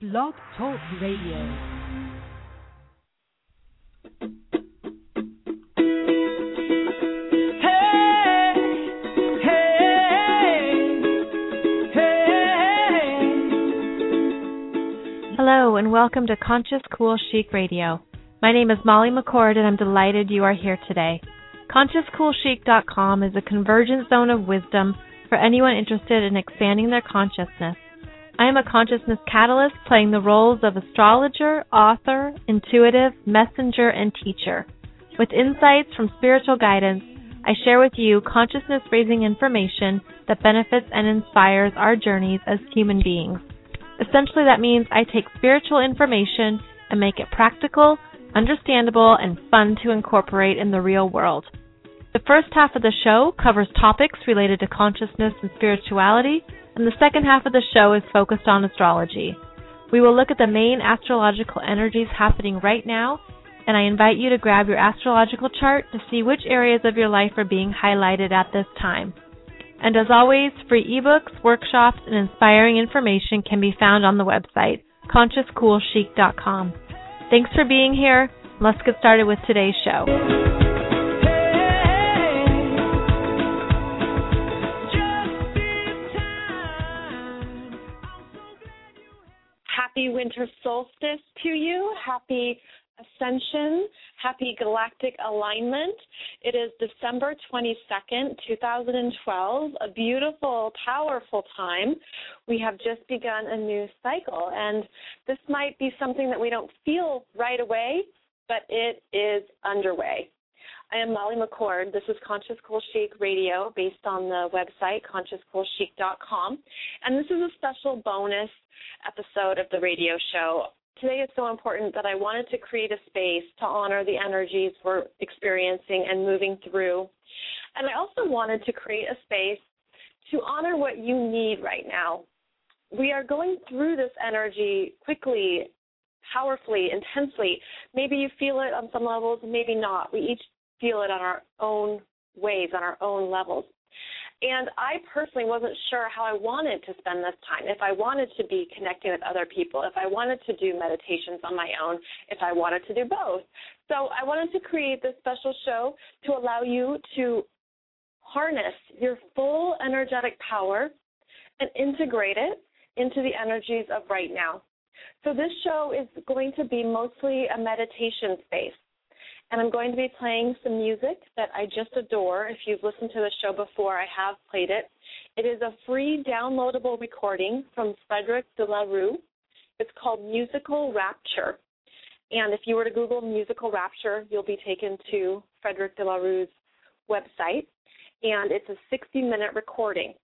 Blog Talk Radio. Hello and welcome to Conscious Cool Chic Radio. My name is Molly McCord and I'm delighted you are here today. ConsciousCoolChic.com is a convergent zone of wisdom for anyone interested in expanding their consciousness. I am a consciousness catalyst playing the roles of astrologer, author, intuitive, messenger, and teacher. With insights from spiritual guidance, I share with you consciousness-raising information that benefits and inspires our journeys as human beings. Essentially, that means I take spiritual information and make it practical, understandable, and fun to incorporate in the real world. The first half of the show covers topics related to consciousness and spirituality, and the second half of the show is focused on astrology. We will look at the main astrological energies happening right now, and I invite you to grab your astrological chart to see which areas of your life are being highlighted at this time. And as always, free ebooks, workshops, and inspiring information can be found on the website, ConsciousCoolChic.com. Thanks for being here. Let's get started with today's show. Happy winter solstice to you. Happy ascension. Happy galactic alignment. It is December 22nd, 2012, a beautiful, powerful time. We have just begun a new cycle, and this might be something that we don't feel right away, but it is underway. I am Molly McCord. This is Conscious Cool Chic Radio based on the website, ConsciousCoolChic.com, and this is a special bonus episode of the radio show. Today is so important that I wanted to create a space to honor the energies we're experiencing and moving through. And I also wanted to create a space to honor what you need right now. We are going through this energy quickly, powerfully, intensely. Maybe you feel it on some levels, maybe not. We each feel it on our own ways, on our own levels. And I personally wasn't sure how I wanted to spend this time, if I wanted to be connecting with other people, if I wanted to do meditations on my own, if I wanted to do both. So I wanted to create this special show to allow you to harness your full energetic power and integrate it into the energies of right now. So this show is going to be mostly a meditation space. And I'm going to be playing some music that I just adore. If you've listened to the show before, I have played it. It is a free downloadable recording from Frederic Delarue. It's called Musical Rapture. And if you were to Google Musical Rapture, you'll be taken to Frederic Delarue's website. And it's a 60-minute recording.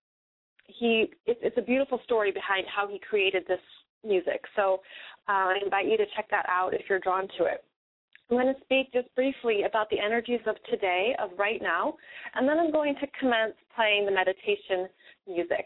It's a beautiful story behind how he created this music. So I invite you to check that out if you're drawn to it. I'm going to speak just briefly about the energies of today, of right now, and then I'm going to commence playing the meditation music.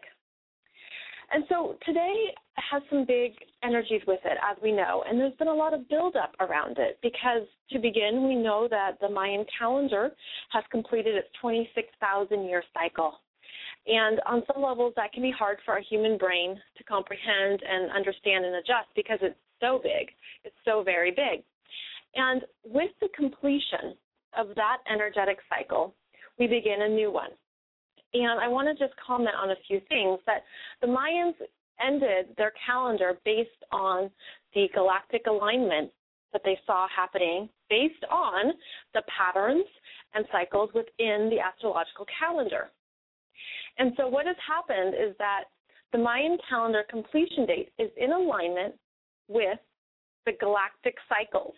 And so today has some big energies with it, as we know, and there's been a lot of buildup around it because, to begin, we know that the Mayan calendar has completed its 26,000-year cycle. And on some levels, that can be hard for a human brain to comprehend and understand and adjust because it's so big. It's so very big. And with the completion of that energetic cycle, we begin a new one. And I want to just comment on a few things, that the Mayans ended their calendar based on the galactic alignment that they saw happening based on the patterns and cycles within the astrological calendar. And so what has happened is that the Mayan calendar completion date is in alignment with the galactic cycles.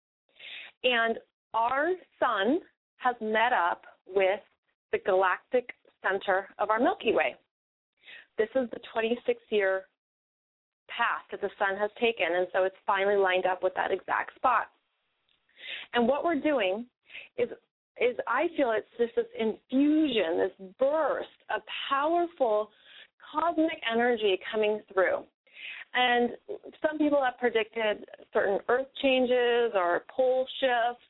And our sun has met up with the galactic center of our Milky Way. This is the 26-year path that the sun has taken, and so it's finally lined up with that exact spot. And what we're doing is I feel it's just this infusion, this burst of powerful cosmic energy coming through. And some people have predicted certain earth changes or pole shifts,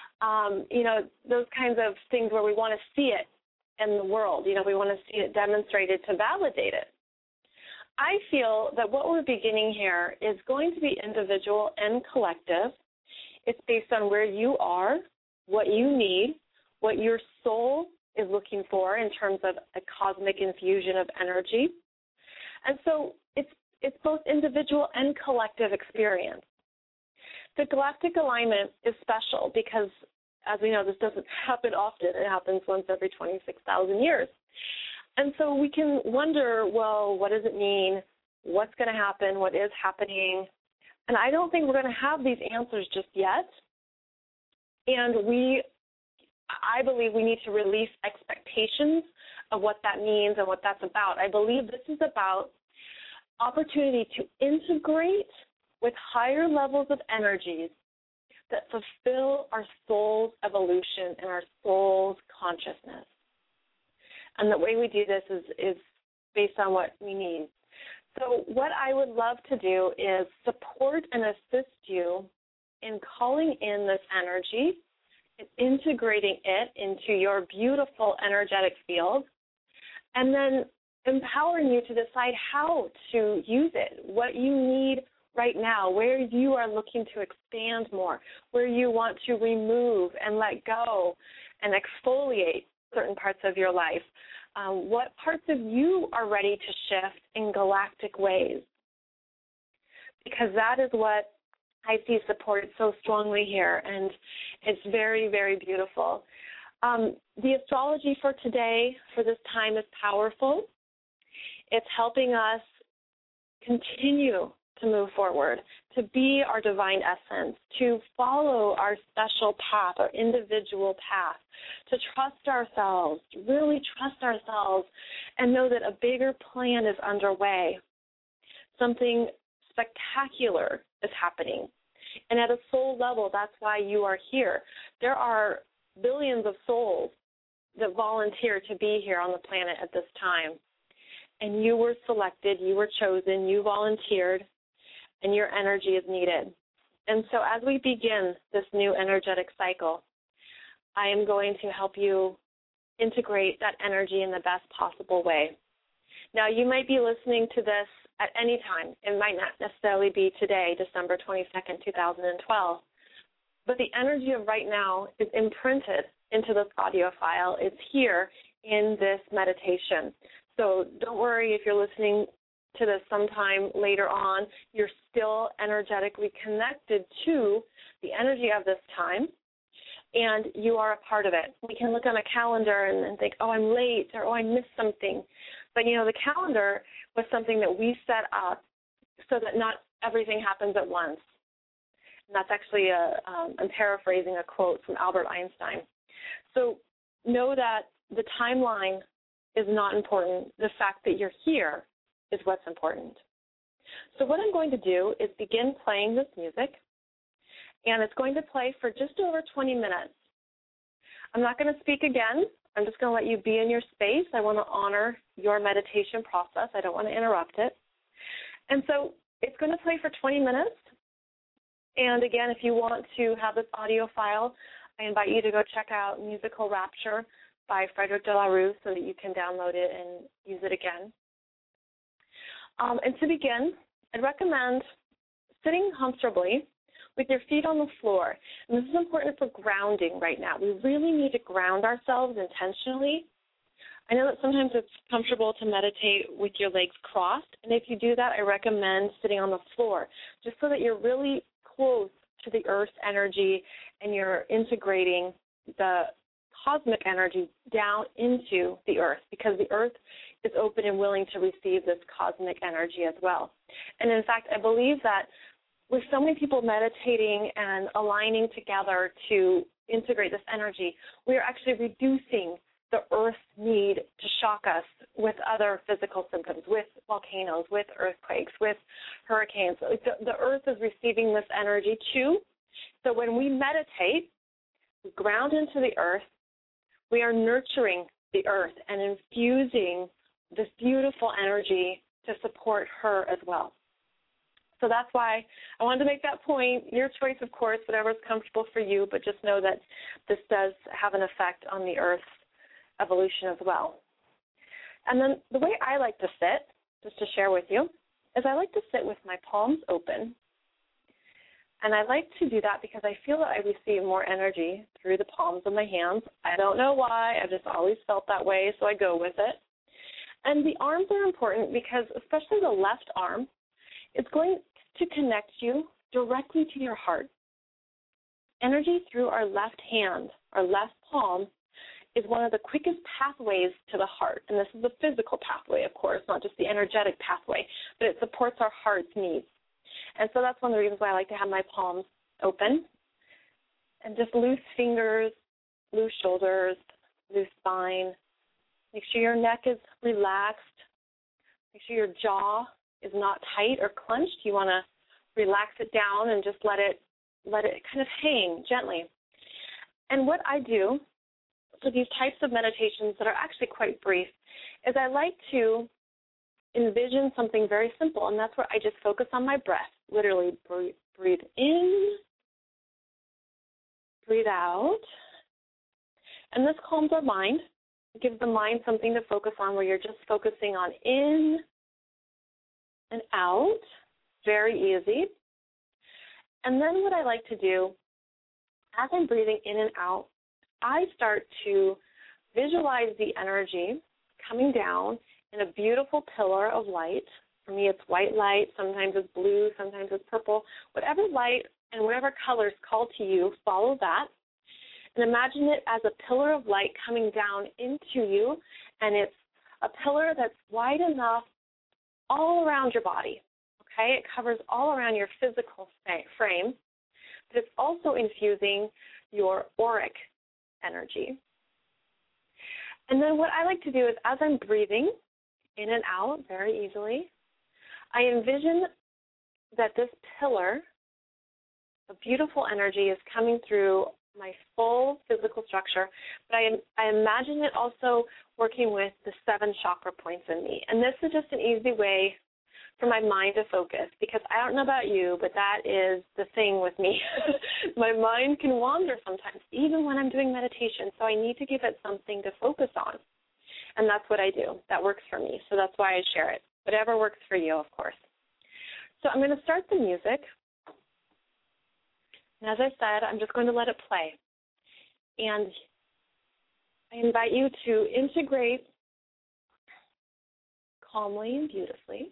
those kinds of things where we want to see it in the world. We want to see it demonstrated to validate it. I feel that what we're beginning here is going to be individual and collective. It's based on where you are, what you need, what your soul is looking for in terms of a cosmic infusion of energy. And so it's both individual and collective experience. The galactic alignment is special because, as we know, this doesn't happen often. It happens once every 26,000 years. And so we can wonder, well, what does it mean? What's going to happen? What is happening? And I don't think we're going to have these answers just yet. And I believe we need to release expectations of what that means and what that's about. I believe this is about opportunity to integrate with higher levels of energies that fulfill our soul's evolution and our soul's consciousness. And the way we do this is based on what we need. So what I would love to do is support and assist you in calling in this energy and integrating it into your beautiful energetic field, and then empowering you to decide how to use it, what you need right now, where you are looking to expand more, where you want to remove and let go and exfoliate certain parts of your life, what parts of you are ready to shift in galactic ways, because that is what I see supported so strongly here, and it's very, very beautiful. The astrology for today, for this time, is powerful. It's helping us continue to move forward, to be our divine essence, to follow our special path, our individual path, to trust ourselves, really trust ourselves, and know that a bigger plan is underway. Something spectacular is happening. And at a soul level, that's why you are here. There are billions of souls that volunteer to be here on the planet at this time. And you were selected, you were chosen, you volunteered, and your energy is needed. And so as we begin this new energetic cycle, I am going to help you integrate that energy in the best possible way. Now, you might be listening to this at any time. It might not necessarily be today, December 22nd, 2012. But the energy of right now is imprinted into this audio file. It's here in this meditation. So don't worry if you're listening to this sometime later on. You're still energetically connected to the energy of this time, and you are a part of it. We can look on a calendar and think, oh, I'm late, or oh, I missed something. But, you know, the calendar was something that we set up so that not everything happens at once. And that's actually I'm paraphrasing a quote from Albert Einstein. So know that the timeline is not important. The fact that you're here is what's important. So what I'm going to do is begin playing this music, and it's going to play for just over 20 minutes. I'm not going to speak again. I'm just going to let you be in your space. I want to honor your meditation process. I don't want to interrupt it. And so it's going to play for 20 minutes. And again, if you want to have this audio file, I invite you to go check out Musical Rapture by Frederick de la Rue so that you can download it and use it again. And to begin, I'd recommend sitting comfortably with your feet on the floor. And this is important for grounding right now. We really need to ground ourselves intentionally. I know that sometimes it's comfortable to meditate with your legs crossed, and if you do that, I recommend sitting on the floor, just so that you're really close to the earth's energy and you're integrating the cosmic energy down into the earth, because the earth is open and willing to receive this cosmic energy as well. And in fact, I believe that with so many people meditating and aligning together to integrate this energy, we are actually reducing the earth's need to shock us with other physical symptoms, with volcanoes, with earthquakes, with hurricanes. The earth is receiving this energy too. So when we meditate, we ground into the earth, we are nurturing the earth and infusing this beautiful energy to support her as well. So that's why I wanted to make that point. Your choice, of course, whatever is comfortable for you, but just know that this does have an effect on the earth's evolution as well. And then the way I like to sit just to share with you, is I like to sit with my palms open. And I like to do that because I feel that I receive more energy through the palms of my hands. I don't know why. I've just always felt that way, so I go with it. And the arms are important because especially the left arm, it's going to connect you directly to your heart. Energy through our left hand, our left palm, is one of the quickest pathways to the heart. And this is the physical pathway, of course, not just the energetic pathway, but it supports our heart's needs. And so that's one of the reasons why I like to have my palms open and just loose fingers, loose shoulders, loose spine. Make sure your neck is relaxed. Make sure your jaw is not tight or clenched. You want to relax it down and just let it kind of hang gently. And what I do for these types of meditations that are actually quite brief is I like to envision something very simple, and that's where I just focus on my breath. Literally breathe in, breathe out. And this calms our mind. It gives the mind something to focus on where you're just focusing on in and out. Very easy. And then what I like to do, as I'm breathing in and out, I start to visualize the energy coming down in a beautiful pillar of light. For me, it's white light. Sometimes it's blue. Sometimes it's purple. Whatever light and whatever colors call to you, follow that. And imagine it as a pillar of light coming down into you, and it's a pillar that's wide enough all around your body. Okay? It covers all around your physical frame, but it's also infusing your auric energy. And then what I like to do is as I'm breathing in and out very easily, I envision that this pillar of beautiful energy is coming through my full physical structure, but I imagine it also working with the 7 chakra points in me. And this is just an easy way for my mind to focus, because I don't know about you, but that is the thing with me. My mind can wander sometimes, even when I'm doing meditation, so I need to give it something to focus on. And that's what I do. That works for me, so that's why I share it. Whatever works for you, of course. So I'm going to start the music. And as I said, I'm just going to let it play. And I invite you to integrate calmly and beautifully.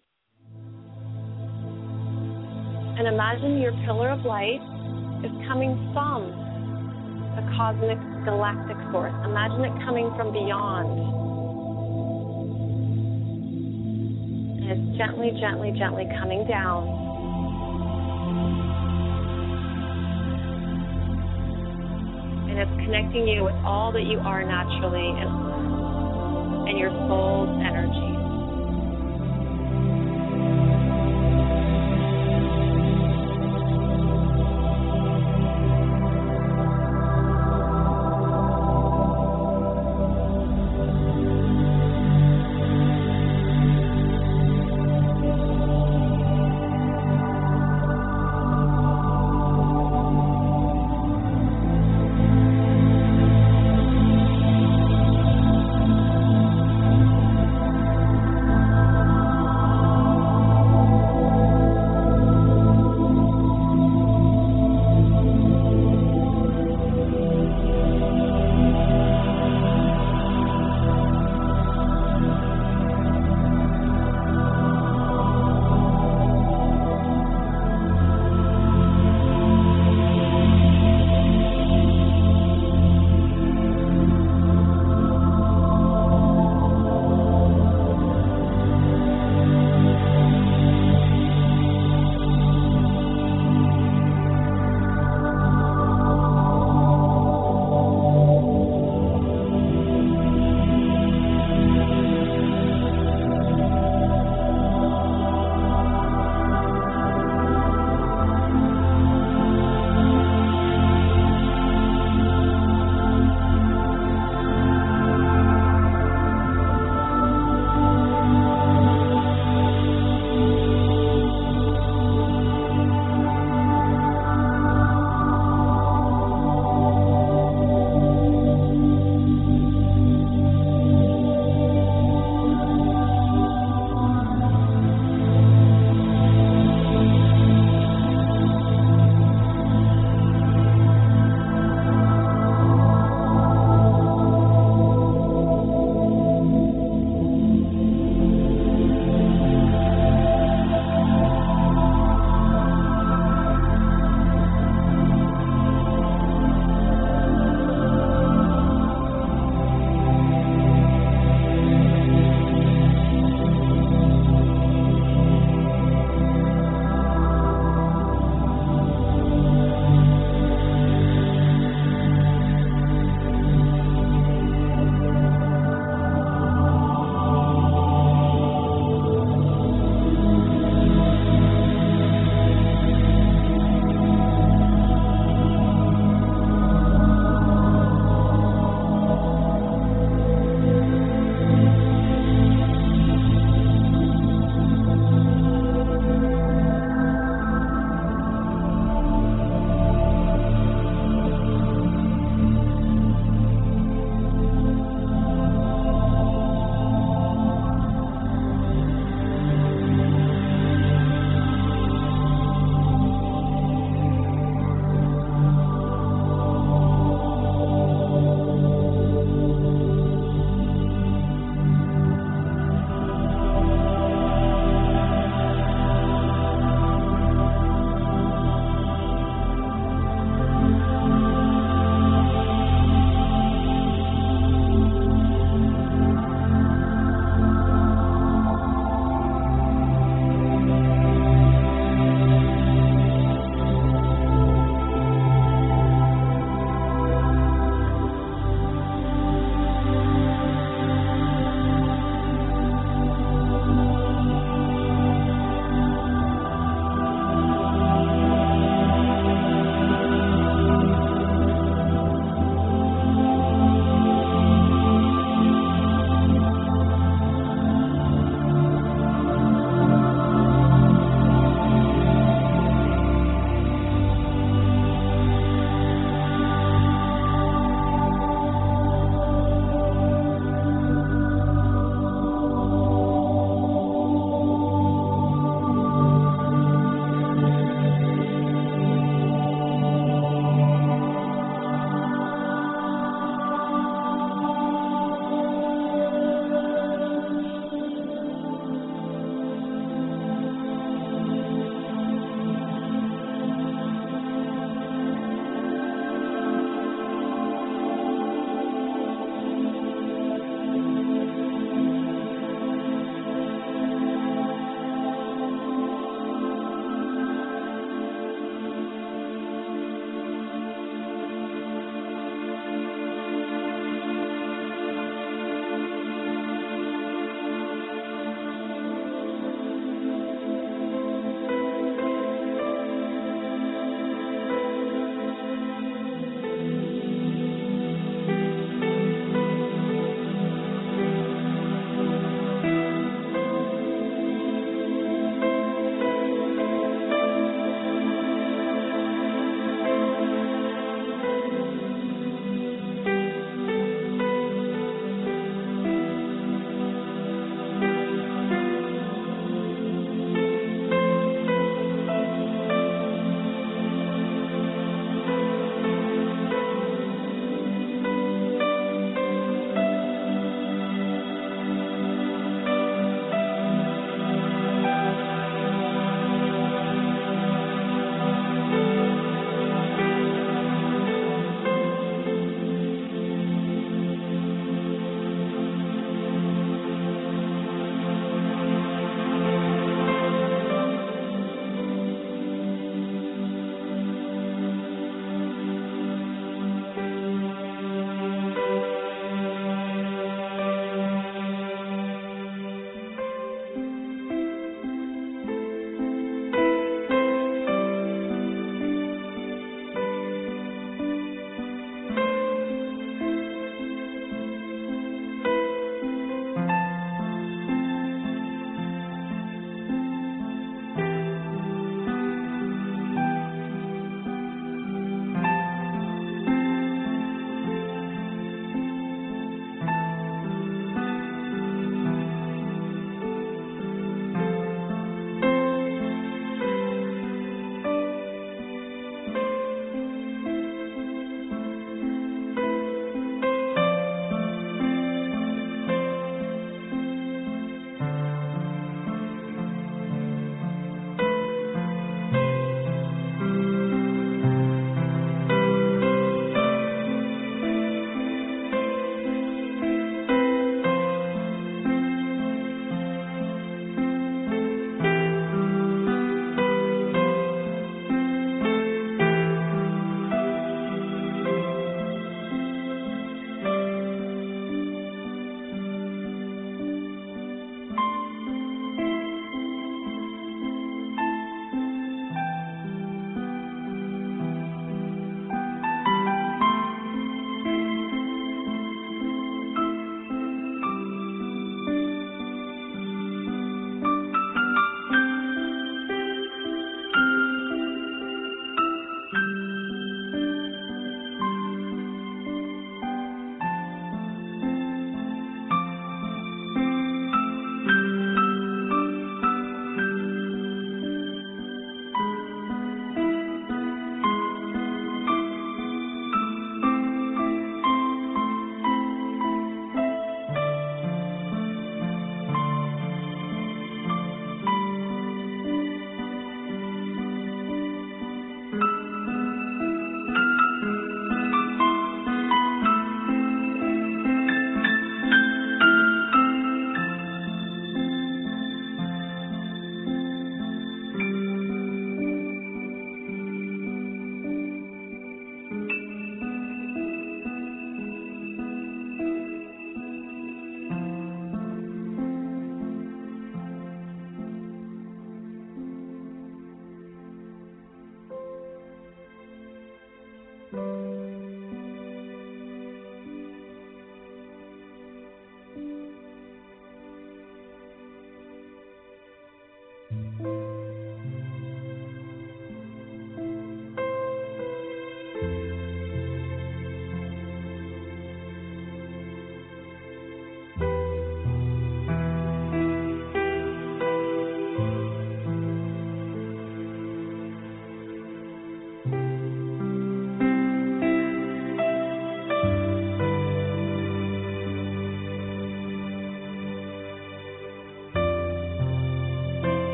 And imagine your pillar of light is coming from the cosmic galactic source. Imagine it coming from beyond. And it's gently, gently, gently coming down. And it's connecting you with all that you are naturally and your soul's energy.